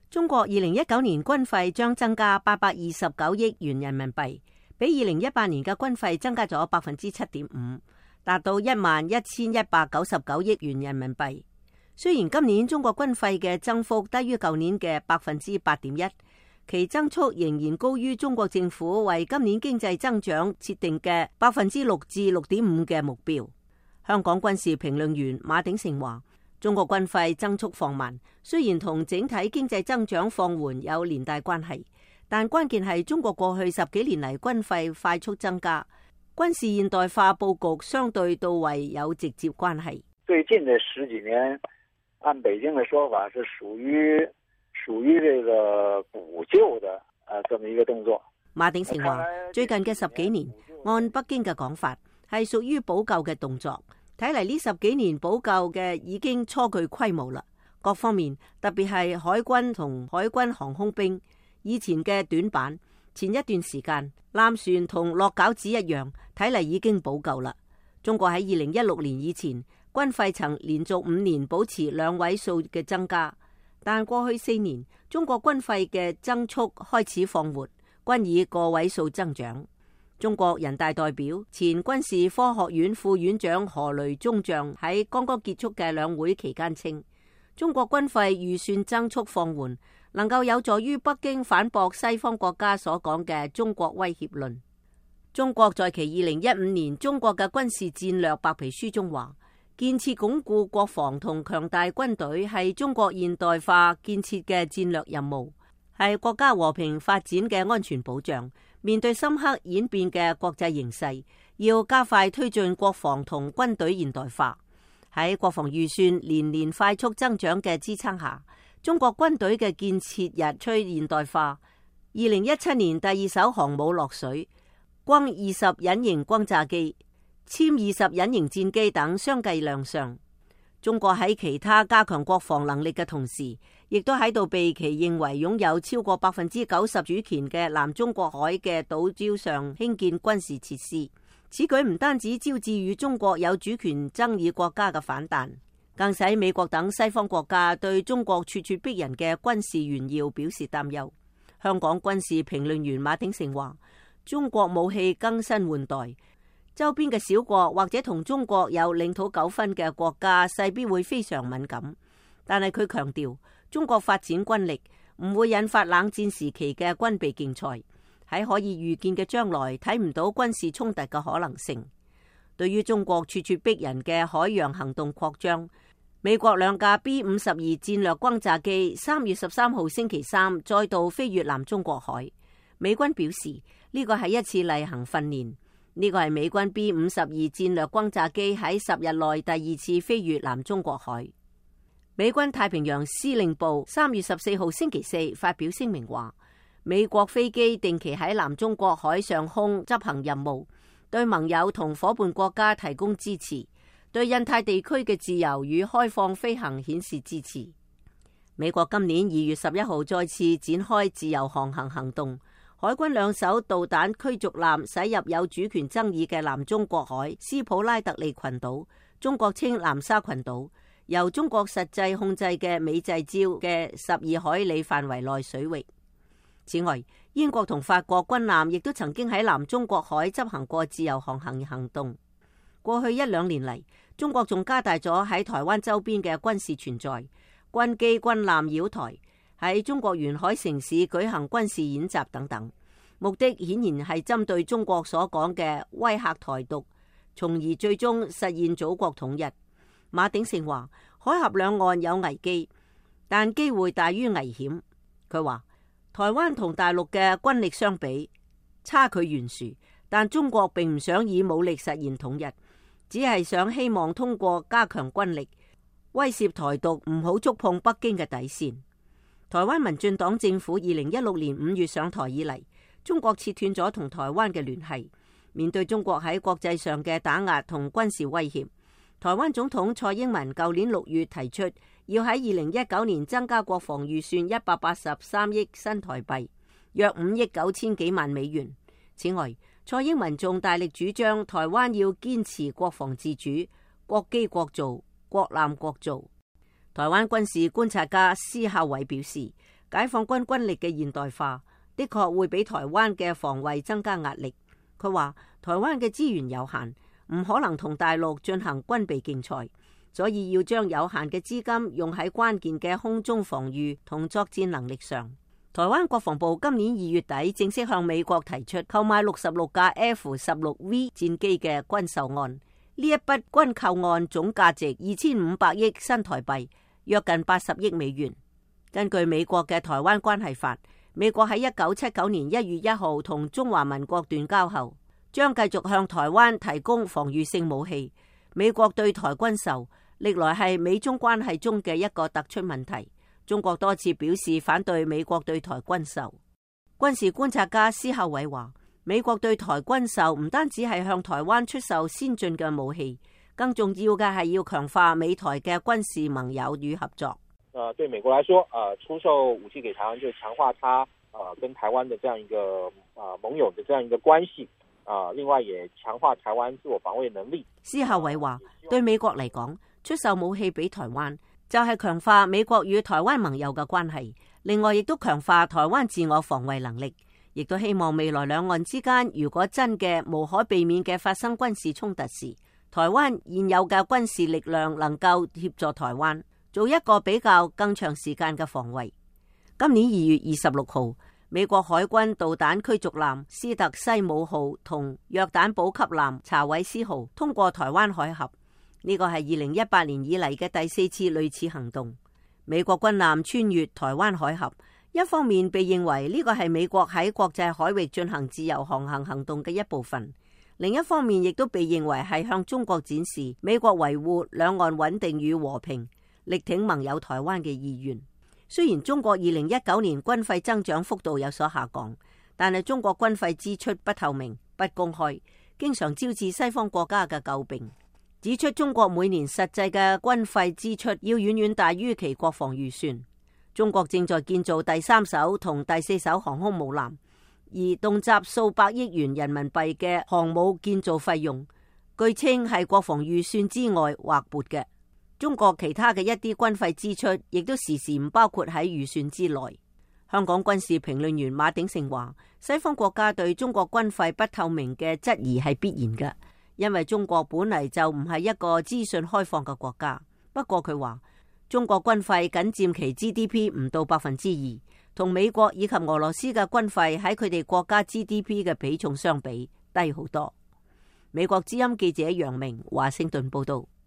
中國2019年軍費將增加829億元人民幣，比2018年嘅軍費增加咗7.5%，達到11,199億元人民幣。雖然今年中國軍費嘅增幅低於舊年嘅8.1%，其增速仍然高於中國政府為今年經濟增長設定嘅6%至6.5%嘅目標。香港軍事評論員馬鼎盛話：中國軍費增速放慢，雖然同整體經濟增長放緩有連帶關係，但關鍵係中國過去10幾年嚟軍費快速增加，軍事現代化佈局相對到位有直接關係。 最近的10幾年，按北京的說法是屬於這個補救的這麼一個動作。 馬鼎盛話：最近嘅10幾年，按北京嘅講法，係屬於補救嘅動作。睇嚟呢10幾年補救嘅已經初具規模啦。各方面特別係海軍同海軍航空兵以前嘅短板，前一段時間艦船同落餃子一樣，睇嚟已經補救啦。中國喺2016年以前，軍費曾連續5年保持2位數嘅增加，但過去4年中國軍費嘅增速開始放緩，均以個位數增長。中國人大代表、前軍事科學院副院長何雷中將喺剛剛結束嘅兩會期間稱，中國軍費預算增速放緩，能夠有助於北京反駁西方國家所講嘅中國威脅論。中國在其2015年中國嘅軍事戰略白皮書中話，建設鞏固國防同強大軍隊係中國現代化建設嘅戰略任務，係國家和平發展嘅安全保障。面對深刻演變嘅國際形勢，要加快推進國防同軍隊現代化。喺國防預算年年快速增長嘅支撐下，中國軍隊嘅建設日趨現代化。2017年第2艘航母落水，轟20隱形轟炸機、殲20隱形戰機等相繼亮相。中國喺其他加強國防能力嘅同時，亦都喺度被其認為擁有超過90%主權嘅南中國海嘅島礁上興建軍事設施。此舉唔單止招致與中國有主權爭議國家嘅反彈，更使美國等西方國家對中國咄咄逼人嘅軍事炫耀表示擔憂。香港軍事評論員馬鼎盛話：中國武器更新換代，周邊嘅小國或者同中國有領土糾紛嘅國家勢必會非常敏感。但係佢強調，中國發展軍力唔會引發冷戰時期嘅軍備競賽，喺可以預見嘅將來睇唔到軍事衝突嘅可能性。對於中國咄咄逼人嘅海洋行動擴張，美國2架 B-52戰略轟炸機3月13號星期三再度飛越南中國海。美軍表示呢個係一次例行訓練，呢個係美軍 B-52戰略轟炸機喺10日內第2次飛越南中國海。美軍太平洋司令部3月14號星期四發表聲明話，美國飛機定期喺南中國海上空執行任務，對盟友同夥伴國家提供支持，對印太地區嘅自由與開放飛行顯示支持。美國今年2月11號再次展開自由航行行動，海軍2艘導彈驅逐艦駛入有主權爭議嘅南中國海斯普拉特利群島，中國稱南沙群島，由中國實際控制嘅美濟礁嘅12海里範圍內水域。此外，英國同法國軍艦亦都曾經喺南中國海執行過自由航行行動。過去1-2年嚟，中國仲加大咗喺台灣周邊嘅軍事存在，軍機軍艦繞台，喺中國沿海城市舉行軍事演習等等，目的顯然係針對中國所講嘅威嚇台獨，從而最終實現祖國統一。馬鼎盛話：海峽兩岸有危機，但機會大於危險。佢話台灣同大陸嘅軍力相比差距懸殊，但中國並唔想以武力實現統一，只係想希望通過加強軍力威懾台獨，唔好觸碰北京嘅底線。台灣民進黨政府2016年5月上台以嚟，中國切斷咗同台灣嘅聯繫。面對中國喺國際上嘅打壓同軍事威脅，台灣總統蔡英文舊年6月提出要喺2019年增加國防預算183億新台幣，約5億9千幾萬美元。此外，蔡英文仲大力主張台灣要堅持國防自主，國機國造，國艦國造。台灣軍事觀察家施孝偉表示， 解放軍軍力嘅現代化的確會俾台灣嘅防衛增加壓力。佢話台灣嘅資源有限，唔可能同大陸進行軍備競賽，所以要將有限嘅資金用喺關鍵嘅空中防禦同作戰能力上。台灣國防部今年2月底正式向美國提出購買66架 F-16V 戰機嘅軍售案，呢一筆軍購案總價值2500億新台幣，約近80億美元。根據美國嘅台灣關係法，美國喺1979年1月1號同中華民國斷交後，將繼續向台灣提供防禦性武器。美國對台軍售歷來係美中關係中嘅一個突出問題。中國多次表示反對美國對台軍售。軍事觀察家施孝偉話，美國對台軍售唔單止係向台灣出售先進嘅武器，更重要嘅係要強化美台嘅軍事盟友與合作。 對美國來說，出售武器給台灣就強化它跟台灣的這樣一個盟友的這樣一個關係。另外也強化台灣自我防衛能力。 施孝偉話，對美國嚟講，出售武器俾台灣就係強化美國與台灣盟友嘅關係，另外亦都強化台灣自我防衛能力，亦都希望未來兩岸之間如果真嘅無可避免嘅發生軍事衝突時，台灣現有嘅軍事力量能夠協助台灣做一個比較更長時間嘅防衛。今年2月26號，美國海軍導彈驅逐艦斯特西姆號同約旦補給艦查韋斯號通過台灣海峽。呢個係2018年以嚟嘅第4次類似行動。美國軍艦穿越台灣海峽，一方面被認為呢個係美國喺國際海域進行自由航行行動嘅一部分，另一方面亦都被認為係向中國展示美國維護兩岸穩定與和平、力挺盟友台灣嘅意願。雖然中國2019年軍費增長幅度有所下降，但係中國軍費支出不透明、不公開，經常招致西方國家嘅詬病。指出中國每年實際嘅軍費支出要遠遠大於其國防預算。中國正在建造第3艘同第4艘航空母艦，而動輒數百億元人民幣嘅航母建造費用，據稱係國防預算之外劃撥嘅。中國其他嘅一啲軍費支出，亦都時時唔包括喺預算之內。香港軍事評論員馬鼎盛話，西方國家對中國軍費不透明嘅質疑係必然嘅。因為中國本嚟就唔係一個資訊開放嘅國家，不過佢話中國軍費僅佔其 GDP 唔到2%，同美國以及俄羅斯嘅軍費喺佢哋國家 GDP 嘅比重相比低好多。美國之音記者楊明華盛頓報道。